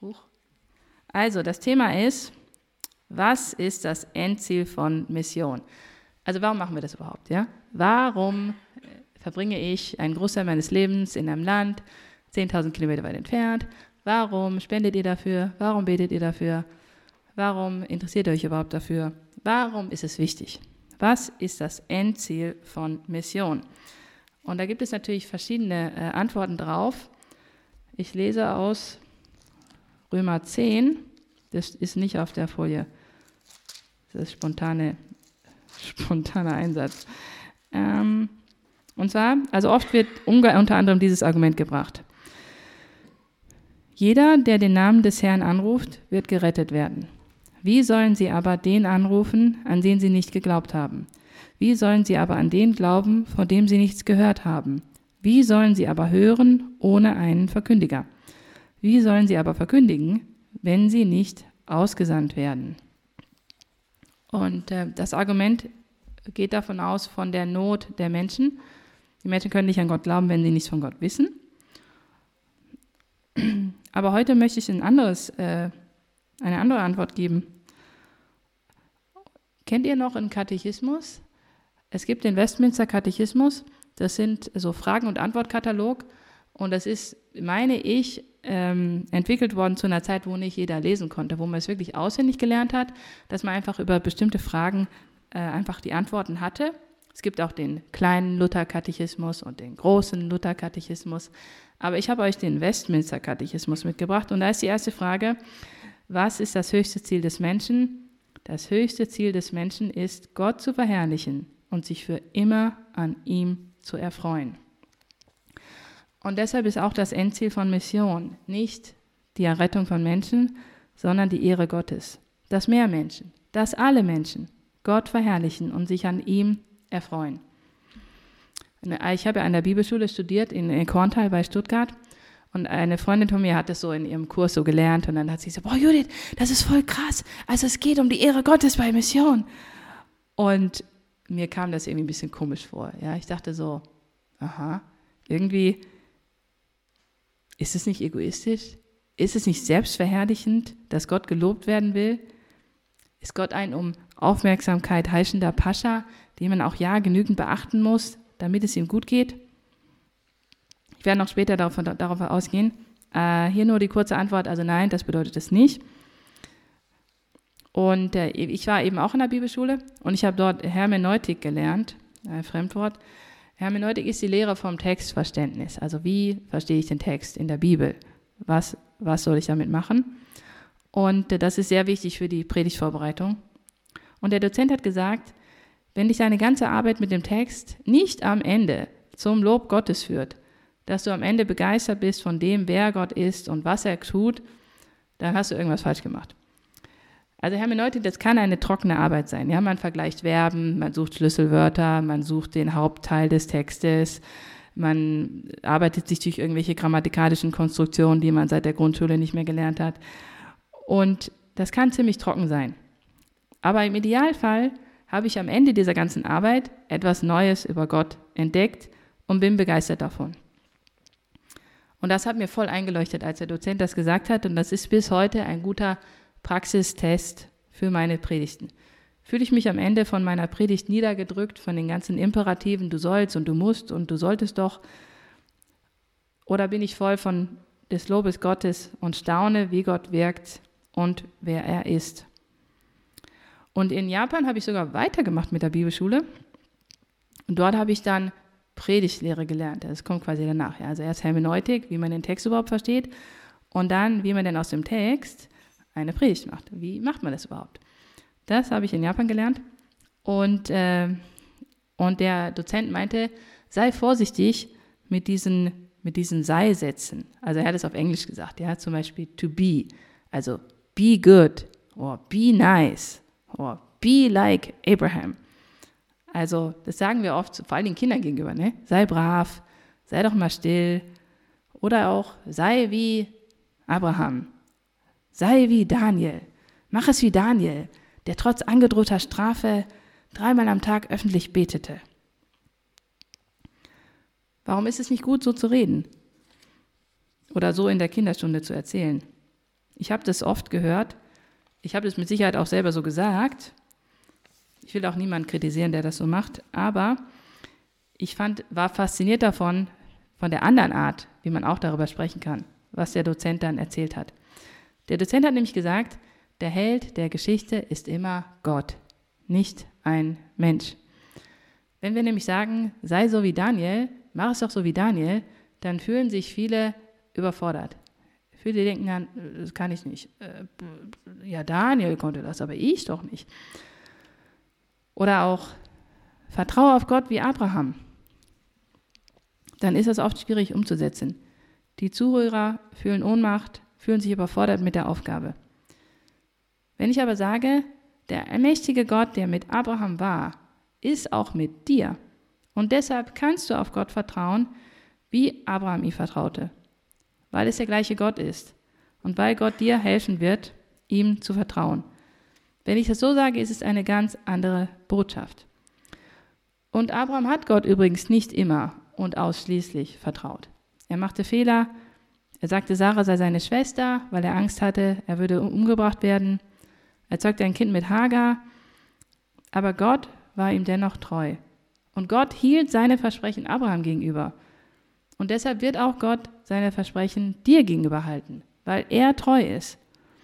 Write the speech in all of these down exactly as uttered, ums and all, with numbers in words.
Huch. Also, das Thema ist, was ist das Endziel von Mission? Also, warum machen wir das überhaupt? Ja? Warum verbringe ich einen Großteil meines Lebens in einem Land, zehntausend Kilometer weit entfernt? Warum spendet ihr dafür? Warum betet ihr dafür? Warum interessiert ihr euch überhaupt dafür? Warum ist es wichtig? Was ist das Endziel von Mission? Und da gibt es natürlich verschiedene äh, Antworten drauf. Ich lese aus Römer zehn, das ist nicht auf der Folie, das ist spontane, spontaner Einsatz. Ähm, und zwar, also oft wird unter anderem dieses Argument gebracht. Jeder, der den Namen des Herrn anruft, wird gerettet werden. Wie sollen sie aber den anrufen, an den sie nicht geglaubt haben? Wie sollen sie aber an den glauben, von dem sie nichts gehört haben? Wie sollen sie aber hören ohne einen Verkündiger? Wie sollen sie aber verkündigen, wenn sie nicht ausgesandt werden? Und äh, das Argument geht davon aus, von der Not der Menschen. Die Menschen können nicht an Gott glauben, wenn sie nichts von Gott wissen. Aber heute möchte ich ein anderes, äh, eine andere Antwort geben. Kennt ihr noch einen Katechismus? Es gibt den Westminster Katechismus. Das sind so Fragen- und Antwortkatalog. Und das ist, meine ich, ähm, entwickelt worden zu einer Zeit, wo nicht jeder lesen konnte, wo man es wirklich auswendig gelernt hat, dass man einfach über bestimmte Fragen äh, einfach die Antworten hatte. Es gibt auch den kleinen Luther-Katechismus und den großen Luther-Katechismus. Aber ich habe euch den Westminster-Katechismus mitgebracht. Und da ist die erste Frage, was ist das höchste Ziel des Menschen? Das höchste Ziel des Menschen ist, Gott zu verherrlichen und sich für immer an ihm zu erfreuen. Und deshalb ist auch das Endziel von Mission nicht die Errettung von Menschen, sondern die Ehre Gottes. Dass mehr Menschen, dass alle Menschen Gott verherrlichen und sich an ihm erfreuen. Ich habe ja an der Bibelschule studiert in Korntal bei Stuttgart und eine Freundin von mir hat das so in ihrem Kurs so gelernt und dann hat sie gesagt, boah Judith, das ist voll krass, also es geht um die Ehre Gottes bei Mission. Und mir kam das irgendwie ein bisschen komisch vor. Ja, ich dachte so, aha, irgendwie ist es nicht egoistisch? Ist es nicht selbstverherrlichend, dass Gott gelobt werden will? Ist Gott ein um Aufmerksamkeit heischender Pascha, den man auch ja genügend beachten muss, damit es ihm gut geht? Ich werde noch später darauf, darauf ausgehen. Äh, hier nur die kurze Antwort, also nein, das bedeutet es nicht. Und äh, ich war eben auch in der Bibelschule und ich habe dort Hermeneutik gelernt, ein Fremdwort. Hermeneutik ist die Lehre vom Textverständnis. Also wie verstehe ich den Text in der Bibel? Was, was soll ich damit machen? Und äh, das ist sehr wichtig für die Predigtvorbereitung. Und der Dozent hat gesagt, wenn dich deine ganze Arbeit mit dem Text nicht am Ende zum Lob Gottes führt, dass du am Ende begeistert bist von dem, wer Gott ist und was er tut, dann hast du irgendwas falsch gemacht. Also Hermeneutik, das kann eine trockene Arbeit sein. Ja, man vergleicht Verben, man sucht Schlüsselwörter, man sucht den Hauptteil des Textes, man arbeitet sich durch irgendwelche grammatikalischen Konstruktionen, die man seit der Grundschule nicht mehr gelernt hat. Und das kann ziemlich trocken sein. Aber im Idealfall habe ich am Ende dieser ganzen Arbeit etwas Neues über Gott entdeckt und bin begeistert davon. Und das hat mir voll eingeleuchtet, als der Dozent das gesagt hat. Und das ist bis heute ein guter Praxistest für meine Predigten. Fühle ich mich am Ende von meiner Predigt niedergedrückt, von den ganzen Imperativen, du sollst und du musst und du solltest doch? Oder bin ich voll von des Lobes Gottes und staune, wie Gott wirkt und wer er ist? Und in Japan habe ich sogar weitergemacht mit der Bibelschule. Und dort habe ich dann Predigtlehre gelernt. Das kommt quasi danach. Ja. Also erst Hermeneutik, wie man den Text überhaupt versteht. Und dann, wie man denn aus dem Text eine Predigt macht. Wie macht man das überhaupt? Das habe ich in Japan gelernt. Und, äh, und der Dozent meinte, sei vorsichtig mit diesen, mit diesen Sei-Sätzen. Also er hat es auf Englisch gesagt. Ja, zum Beispiel to be. Also be good or be nice or be like Abraham. Also das sagen wir oft, vor allem den Kindern gegenüber. Ne? Sei brav, sei doch mal still. Oder auch sei wie Abraham. Sei wie Daniel, mach es wie Daniel, der trotz angedrohter Strafe dreimal am Tag öffentlich betete. Warum ist es nicht gut, so zu reden? Oder so in der Kinderstunde zu erzählen? Ich habe das oft gehört. Ich habe das mit Sicherheit auch selber so gesagt. Ich will auch niemanden kritisieren, der das so macht. Aber ich fand, war fasziniert davon, von der anderen Art, wie man auch darüber sprechen kann, was der Dozent dann erzählt hat. Der Dozent hat nämlich gesagt, der Held der Geschichte ist immer Gott, nicht ein Mensch. Wenn wir nämlich sagen, sei so wie Daniel, mach es doch so wie Daniel, dann fühlen sich viele überfordert. Viele denken dann, das kann ich nicht. Ja, Daniel konnte das, aber ich doch nicht. Oder auch, vertraue auf Gott wie Abraham. Dann ist das oft schwierig umzusetzen. Die Zuhörer fühlen Ohnmacht, fühlen sich überfordert mit der Aufgabe. Wenn ich aber sage, der allmächtige Gott, der mit Abraham war, ist auch mit dir. Und deshalb kannst du auf Gott vertrauen, wie Abraham ihm vertraute. Weil es der gleiche Gott ist. Und weil Gott dir helfen wird, ihm zu vertrauen. Wenn ich das so sage, ist es eine ganz andere Botschaft. Und Abraham hat Gott übrigens nicht immer und ausschließlich vertraut. Er machte Fehler. Er sagte, Sarah sei seine Schwester, weil er Angst hatte, er würde umgebracht werden. Er zeugte ein Kind mit Hagar. Aber Gott war ihm dennoch treu. Und Gott hielt seine Versprechen Abraham gegenüber. Und deshalb wird auch Gott seine Versprechen dir gegenüber halten, weil er treu ist.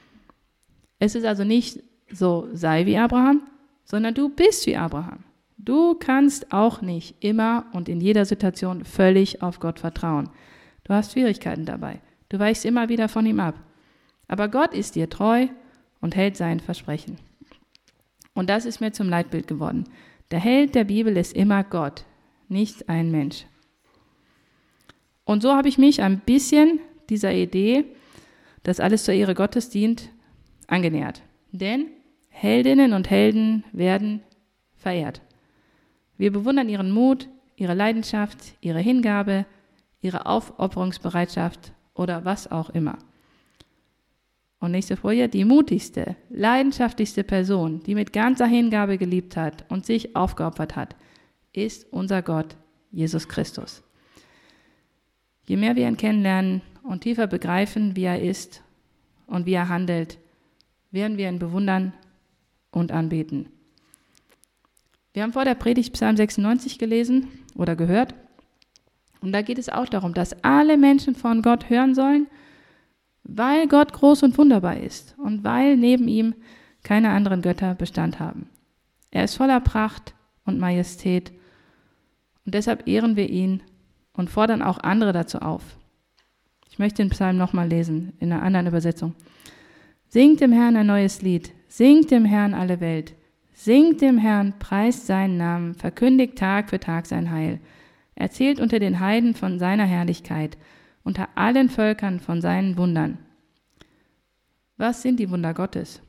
Es ist also nicht so, sei wie Abraham, sondern du bist wie Abraham. Du kannst auch nicht immer und in jeder Situation völlig auf Gott vertrauen. Du hast Schwierigkeiten dabei. Du weichst immer wieder von ihm ab. Aber Gott ist dir treu und hält sein Versprechen. Und das ist mir zum Leitbild geworden. Der Held der Bibel ist immer Gott, nicht ein Mensch. Und so habe ich mich ein bisschen dieser Idee, dass alles zur Ehre Gottes dient, angenähert. Denn Heldinnen und Helden werden verehrt. Wir bewundern ihren Mut, ihre Leidenschaft, ihre Hingabe, ihre Aufopferungsbereitschaft oder was auch immer. Und nächste Folie, die mutigste, leidenschaftlichste Person, die mit ganzer Hingabe geliebt hat und sich aufgeopfert hat, ist unser Gott, Jesus Christus. Je mehr wir ihn kennenlernen und tiefer begreifen, wie er ist und wie er handelt, werden wir ihn bewundern und anbeten. Wir haben vor der Predigt Psalm sechsundneunzig gelesen oder gehört. Und da geht es auch darum, dass alle Menschen von Gott hören sollen, weil Gott groß und wunderbar ist und weil neben ihm keine anderen Götter Bestand haben. Er ist voller Pracht und Majestät und deshalb ehren wir ihn und fordern auch andere dazu auf. Ich möchte den Psalm nochmal lesen, in einer anderen Übersetzung. Singt dem Herrn ein neues Lied, singt dem Herrn alle Welt, singt dem Herrn, preist seinen Namen, verkündigt Tag für Tag sein Heil, erzählt unter den Heiden von seiner Herrlichkeit, unter allen Völkern von seinen Wundern. Was sind die Wunder Gottes?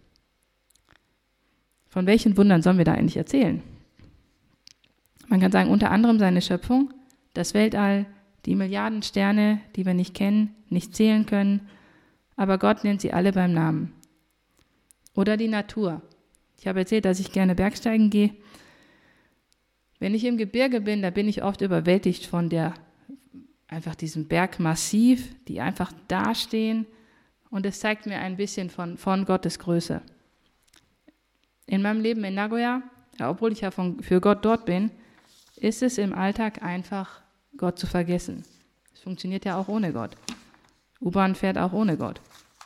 Von welchen Wundern sollen wir da eigentlich erzählen? Man kann sagen, unter anderem seine Schöpfung, das Weltall, die Milliarden Sterne, die wir nicht kennen, nicht zählen können, aber Gott nennt sie alle beim Namen. Oder die Natur. Ich habe erzählt, dass ich gerne Bergsteigen gehe. Wenn ich im Gebirge bin, da bin ich oft überwältigt von der, einfach diesem Bergmassiv, die einfach dastehen. Und es zeigt mir ein bisschen von, von Gottes Größe. In meinem Leben in Nagoya, ja, obwohl ich ja von, für Gott dort bin, ist es im Alltag einfach, Gott zu vergessen. Es funktioniert ja auch ohne Gott. U-Bahn fährt auch ohne Gott.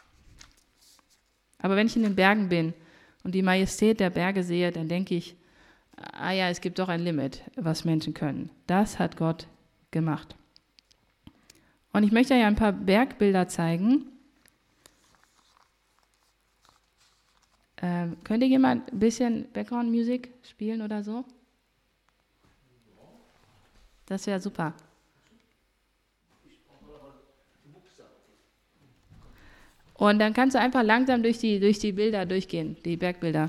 Aber wenn ich in den Bergen bin und die Majestät der Berge sehe, dann denke ich, ah ja, es gibt doch ein Limit, was Menschen können. Das hat Gott gemacht. Und ich möchte euch ein paar Bergbilder zeigen. Ähm, könnte jemand ein bisschen Background-Musik spielen oder so? Das wäre super. Und dann kannst du einfach langsam durch die, durch die Bilder durchgehen, die Bergbilder.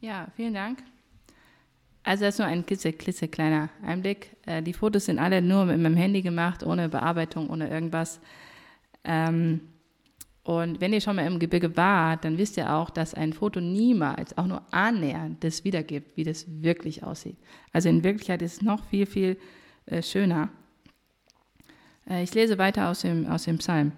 Ja, vielen Dank. Also das ist nur ein klitzekleiner Einblick. Äh, die Fotos sind alle nur mit meinem Handy gemacht, ohne Bearbeitung, ohne irgendwas. Ähm, und wenn ihr schon mal im Gebirge wart, dann wisst ihr auch, dass ein Foto niemals auch nur annähernd das wiedergibt, wie das wirklich aussieht. Also in Wirklichkeit ist es noch viel, viel äh, schöner. Äh, ich lese weiter aus dem, aus dem Psalm.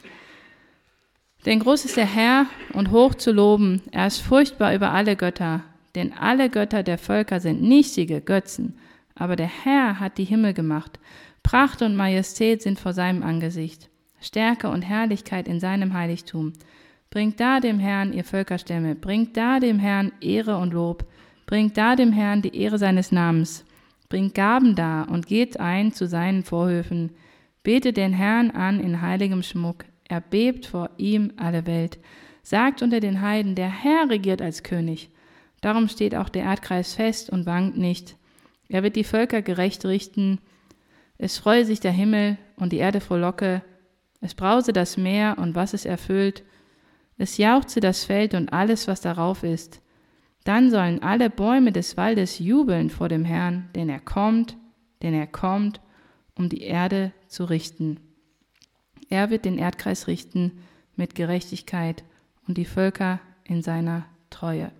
Denn groß ist der Herr und hoch zu loben, er ist furchtbar über alle Götter. Denn alle Götter der Völker sind nichtige Götzen, aber der Herr hat die Himmel gemacht. Pracht und Majestät sind vor seinem Angesicht, Stärke und Herrlichkeit in seinem Heiligtum. Bringt da dem Herrn, ihr Völkerstämme, bringt da dem Herrn Ehre und Lob, bringt da dem Herrn die Ehre seines Namens, bringt Gaben da und geht ein zu seinen Vorhöfen. Betet den Herrn an in heiligem Schmuck, erbebt vor ihm alle Welt. Sagt unter den Heiden, der Herr regiert als König. Darum steht auch der Erdkreis fest und wankt nicht. Er wird die Völker gerecht richten. Es freue sich der Himmel und die Erde frohlocke. Es brause das Meer und was es erfüllt. Es jauchze das Feld und alles, was darauf ist. Dann sollen alle Bäume des Waldes jubeln vor dem Herrn, denn er kommt, denn er kommt, um die Erde zu richten. Er wird den Erdkreis richten mit Gerechtigkeit und die Völker in seiner Treue.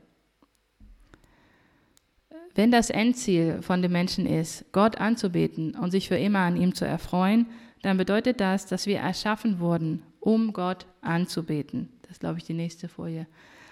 Wenn das Endziel von dem Menschen ist, Gott anzubeten und sich für immer an ihm zu erfreuen, dann bedeutet das, dass wir erschaffen wurden, um Gott anzubeten. Das ist, glaube ich, die nächste Folie.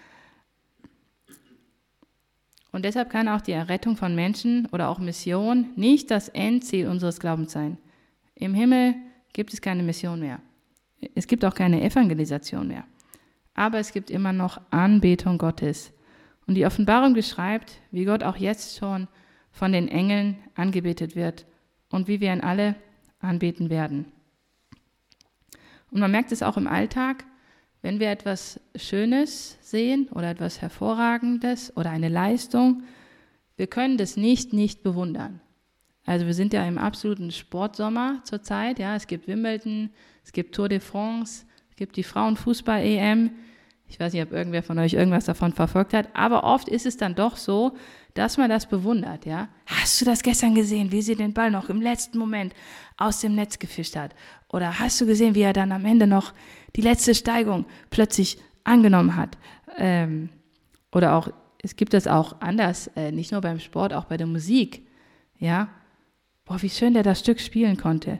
Und deshalb kann auch die Errettung von Menschen oder auch Mission nicht das Endziel unseres Glaubens sein. Im Himmel gibt es keine Mission mehr. Es gibt auch keine Evangelisation mehr. Aber es gibt immer noch Anbetung Gottes. Und die Offenbarung beschreibt, wie Gott auch jetzt schon von den Engeln angebetet wird und wie wir ihn alle anbeten werden. Und man merkt es auch im Alltag, wenn wir etwas Schönes sehen oder etwas Hervorragendes oder eine Leistung, wir können das nicht nicht bewundern. Also wir sind ja im absoluten Sportsommer zurzeit. Ja, es gibt Wimbledon, es gibt Tour de France, es gibt die Frauenfußball-E M. Ich weiß nicht, ob irgendwer von euch irgendwas davon verfolgt hat, aber oft ist es dann doch so, dass man das bewundert, ja. Hast du das gestern gesehen, wie sie den Ball noch im letzten Moment aus dem Netz gefischt hat? Oder hast du gesehen, wie er dann am Ende noch die letzte Steigung plötzlich angenommen hat? Ähm, oder auch, es gibt das auch anders, äh, nicht nur beim Sport, auch bei der Musik, ja. Boah, wie schön der das Stück spielen konnte.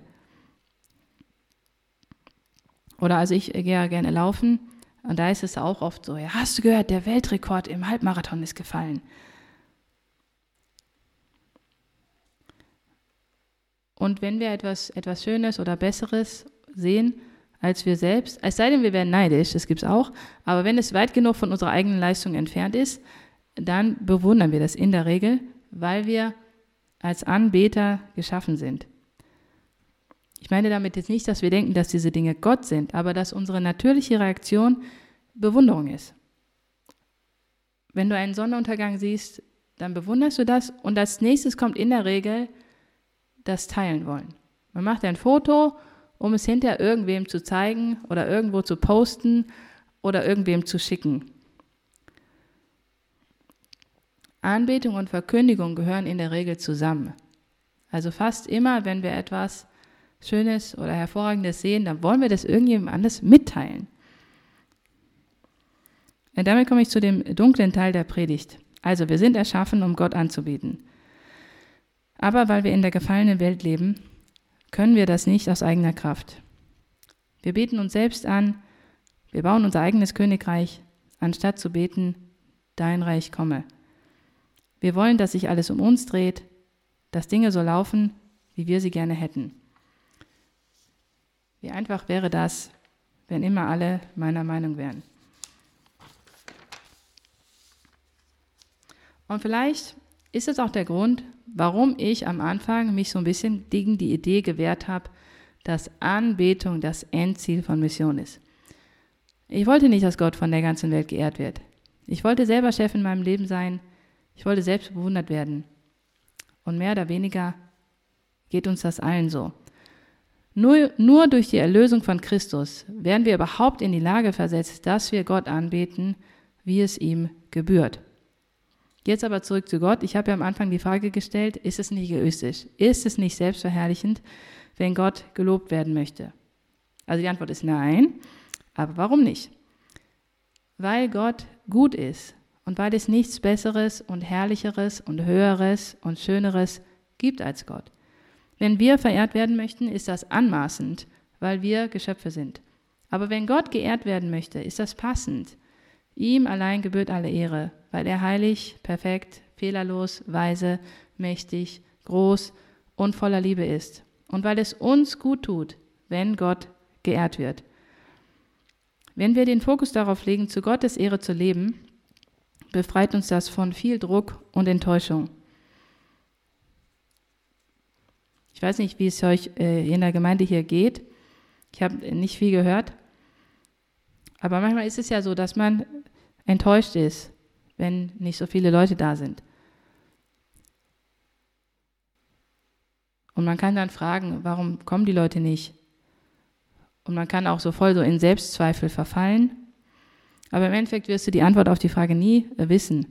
Oder also ich gehe ja gerne laufen. Und da ist es auch oft so, ja, hast du gehört, der Weltrekord im Halbmarathon ist gefallen. Und wenn wir etwas, etwas Schönes oder Besseres sehen als wir selbst, es sei denn, wir werden neidisch, das gibt es auch, aber wenn es weit genug von unserer eigenen Leistung entfernt ist, dann bewundern wir das in der Regel, weil wir als Anbeter geschaffen sind. Ich meine damit jetzt nicht, dass wir denken, dass diese Dinge Gott sind, aber dass unsere natürliche Reaktion Bewunderung ist. Wenn du einen Sonnenuntergang siehst, dann bewunderst du das und als nächstes kommt in der Regel das Teilen wollen. Man macht ein Foto, um es hinterher irgendwem zu zeigen oder irgendwo zu posten oder irgendwem zu schicken. Anbetung und Verkündigung gehören in der Regel zusammen. Also fast immer, wenn wir etwas Schönes oder Hervorragendes sehen, dann wollen wir das irgendjemandem anders mitteilen. Und damit komme ich zu dem dunklen Teil der Predigt. Also wir sind erschaffen, um Gott anzubeten. Aber weil wir in der gefallenen Welt leben, können wir das nicht aus eigener Kraft. Wir beten uns selbst an, wir bauen unser eigenes Königreich, anstatt zu beten, dein Reich komme. Wir wollen, dass sich alles um uns dreht, dass Dinge so laufen, wie wir sie gerne hätten. Wie einfach wäre das, wenn immer alle meiner Meinung wären. Und vielleicht ist es auch der Grund, warum ich am Anfang mich so ein bisschen gegen die Idee gewehrt habe, dass Anbetung das Endziel von Mission ist. Ich wollte nicht, dass Gott von der ganzen Welt geehrt wird. Ich wollte selber Chef in meinem Leben sein. Ich wollte selbst bewundert werden. Und mehr oder weniger geht uns das allen so. Nur, nur durch die Erlösung von Christus werden wir überhaupt in die Lage versetzt, dass wir Gott anbeten, wie es ihm gebührt. Jetzt aber zurück zu Gott. Ich habe ja am Anfang die Frage gestellt, ist es nicht egoistisch? Ist es nicht selbstverherrlichend, wenn Gott gelobt werden möchte? Also die Antwort ist nein, aber warum nicht? Weil Gott gut ist und weil es nichts Besseres und Herrlicheres und Höheres und Schöneres gibt als Gott. Wenn wir verehrt werden möchten, ist das anmaßend, weil wir Geschöpfe sind. Aber wenn Gott geehrt werden möchte, ist das passend. Ihm allein gebührt alle Ehre, weil er heilig, perfekt, fehlerlos, weise, mächtig, groß und voller Liebe ist. Und weil es uns gut tut, wenn Gott geehrt wird. Wenn wir den Fokus darauf legen, zu Gottes Ehre zu leben, befreit uns das von viel Druck und Enttäuschung. Ich weiß nicht, wie es euch in der Gemeinde hier geht. Ich habe nicht viel gehört. Aber manchmal ist es ja so, dass man enttäuscht ist, wenn nicht so viele Leute da sind. Und man kann dann fragen, warum kommen die Leute nicht? Und man kann auch so voll so in Selbstzweifel verfallen. Aber im Endeffekt wirst du die Antwort auf die Frage nie wissen.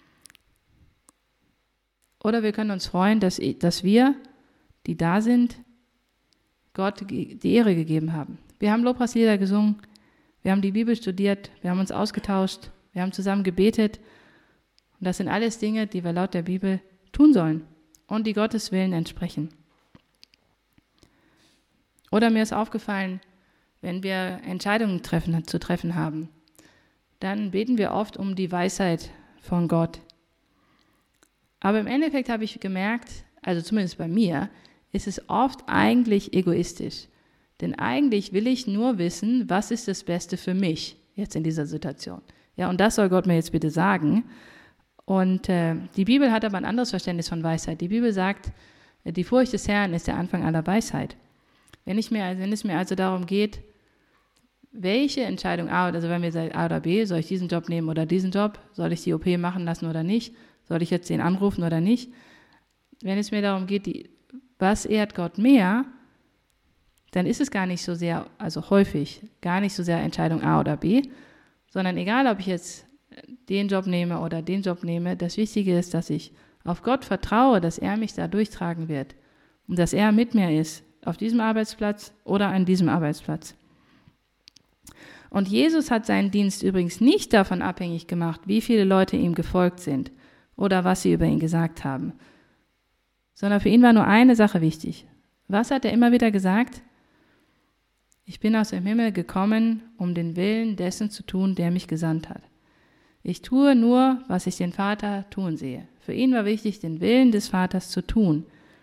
Oder wir können uns freuen, dass, dass wir, die da sind, Gott die Ehre gegeben haben. Wir haben Lobpreislieder gesungen, wir haben die Bibel studiert, wir haben uns ausgetauscht, wir haben zusammen gebetet. Und das sind alles Dinge, die wir laut der Bibel tun sollen und die Gottes Willen entsprechen. Oder mir ist aufgefallen, wenn wir Entscheidungen treffen, zu treffen haben, dann beten wir oft um die Weisheit von Gott. Aber im Endeffekt habe ich gemerkt, also zumindest bei mir, ist es oft eigentlich egoistisch. Denn eigentlich will ich nur wissen, was ist das Beste für mich jetzt in dieser Situation. Ja, und das soll Gott mir jetzt bitte sagen. Und äh, die Bibel hat aber ein anderes Verständnis von Weisheit. Die Bibel sagt, die Furcht des Herrn ist der Anfang aller Weisheit. Wenn, ich mir, wenn es mir also darum geht, welche Entscheidung A, also wenn wir sagen A oder B, soll ich diesen Job nehmen oder diesen Job, soll ich die O P machen lassen oder nicht, soll ich jetzt den anrufen oder nicht, wenn es mir darum geht, die, was ehrt Gott mehr, dann ist es gar nicht so sehr, also häufig, gar nicht so sehr Entscheidung A oder B, sondern egal, ob ich jetzt den Job nehme oder den Job nehme, das Wichtige ist, dass ich auf Gott vertraue, dass er mich da durchtragen wird und dass er mit mir ist, auf diesem Arbeitsplatz oder an diesem Arbeitsplatz. Und Jesus hat seinen Dienst übrigens nicht davon abhängig gemacht, wie viele Leute ihm gefolgt sind oder was sie über ihn gesagt haben, sondern für ihn war nur eine Sache wichtig. Was hat er immer wieder gesagt? Ich bin aus dem Himmel gekommen, um den Willen dessen zu tun, der mich gesandt hat. Ich tue nur, was ich den Vater tun sehe. Für ihn war wichtig, den Willen des Vaters zu tun.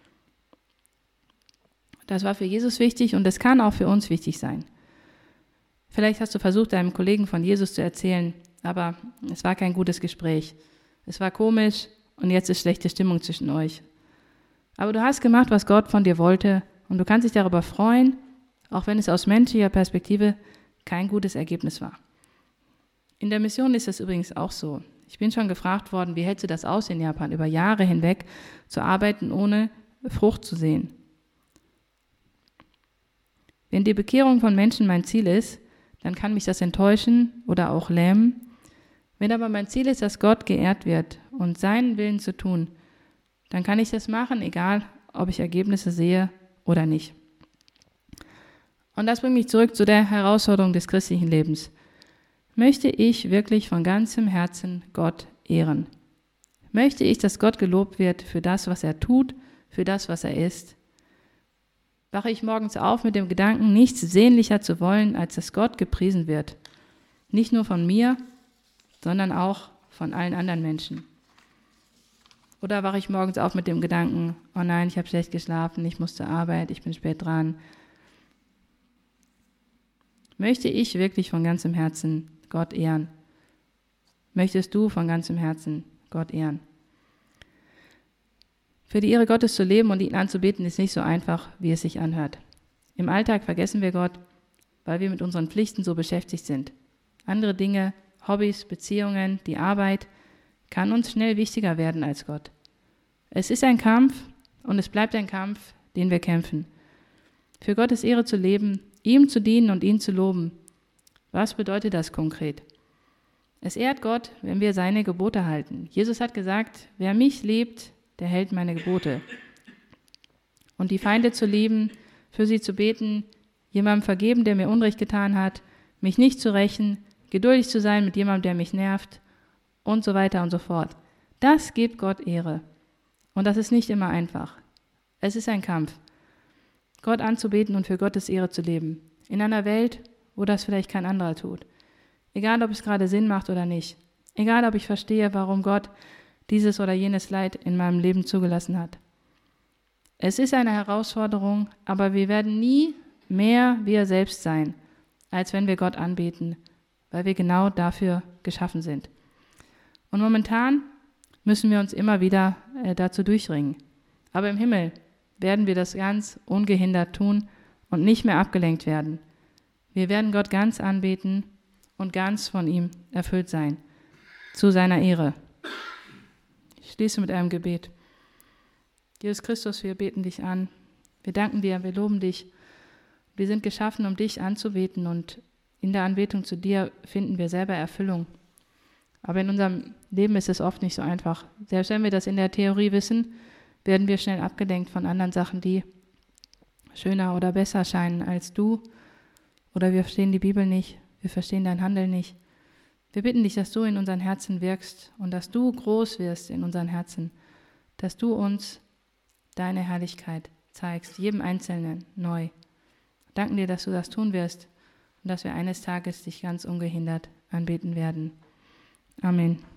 Das war für Jesus wichtig und das kann auch für uns wichtig sein. Vielleicht hast du versucht, deinem Kollegen von Jesus zu erzählen, aber es war kein gutes Gespräch. Es war komisch und jetzt ist schlechte Stimmung zwischen euch. Aber du hast gemacht, was Gott von dir wollte und du kannst dich darüber freuen, auch wenn es aus menschlicher Perspektive kein gutes Ergebnis war. In der Mission ist es übrigens auch so. Ich bin schon gefragt worden, wie hältst du das aus in Japan, über Jahre hinweg zu arbeiten, ohne Frucht zu sehen? Wenn die Bekehrung von Menschen mein Ziel ist, dann kann mich das enttäuschen oder auch lähmen. Wenn aber mein Ziel ist, dass Gott geehrt wird und seinen Willen zu tun, dann kann ich das machen, egal ob ich Ergebnisse sehe oder nicht. Und das bringt mich zurück zu der Herausforderung des christlichen Lebens. Möchte ich wirklich von ganzem Herzen Gott ehren? Möchte ich, dass Gott gelobt wird für das, was er tut, für das, was er ist? Wache ich morgens auf mit dem Gedanken, nichts sehnlicher zu wollen, als dass Gott gepriesen wird. Nicht nur von mir, sondern auch von allen anderen Menschen. Oder wache ich morgens auf mit dem Gedanken, oh nein, ich habe schlecht geschlafen, ich muss zur Arbeit, ich bin spät dran. Möchte ich wirklich von ganzem Herzen Gott ehren? Möchtest du von ganzem Herzen Gott ehren? Für die Ehre Gottes zu leben und ihn anzubeten, ist nicht so einfach, wie es sich anhört. Im Alltag vergessen wir Gott, weil wir mit unseren Pflichten so beschäftigt sind. Andere Dinge, Hobbys, Beziehungen, die Arbeit, kann uns schnell wichtiger werden als Gott. Es ist ein Kampf und es bleibt ein Kampf, den wir kämpfen. Für Gottes Ehre zu leben, ihm zu dienen und ihn zu loben. Was bedeutet das konkret? Es ehrt Gott, wenn wir seine Gebote halten. Jesus hat gesagt, wer mich liebt, der hält meine Gebote. Und die Feinde zu lieben, für sie zu beten, jemandem vergeben, der mir Unrecht getan hat, mich nicht zu rächen, geduldig zu sein mit jemandem, der mich nervt und so weiter und so fort. Das gibt Gott Ehre. Und das ist nicht immer einfach. Es ist ein Kampf, Gott anzubeten und für Gottes Ehre zu leben. In einer Welt, wo das vielleicht kein anderer tut. Egal, ob es gerade Sinn macht oder nicht. Egal, ob ich verstehe, warum Gott dieses oder jenes Leid in meinem Leben zugelassen hat. Es ist eine Herausforderung, aber wir werden nie mehr wir selbst sein, als wenn wir Gott anbeten, weil wir genau dafür geschaffen sind. Und momentan müssen wir uns immer wieder äh, dazu durchringen. Aber im Himmel werden wir das ganz ungehindert tun und nicht mehr abgelenkt werden. Wir werden Gott ganz anbeten und ganz von ihm erfüllt sein, zu seiner Ehre. Ich schließe mit einem Gebet. Jesus Christus, wir beten dich an. Wir danken dir, wir loben dich. Wir sind geschaffen, um dich anzubeten, und in der Anbetung zu dir finden wir selber Erfüllung. Aber in unserem Leben ist es oft nicht so einfach. Selbst wenn wir das in der Theorie wissen, werden wir schnell abgelenkt von anderen Sachen, die schöner oder besser scheinen als du. Oder wir verstehen die Bibel nicht, wir verstehen dein Handeln nicht. Wir bitten dich, dass du in unseren Herzen wirkst und dass du groß wirst in unseren Herzen, dass du uns deine Herrlichkeit zeigst, jedem Einzelnen neu. Danken dir, dass du das tun wirst und dass wir eines Tages dich ganz ungehindert anbeten werden. Amen.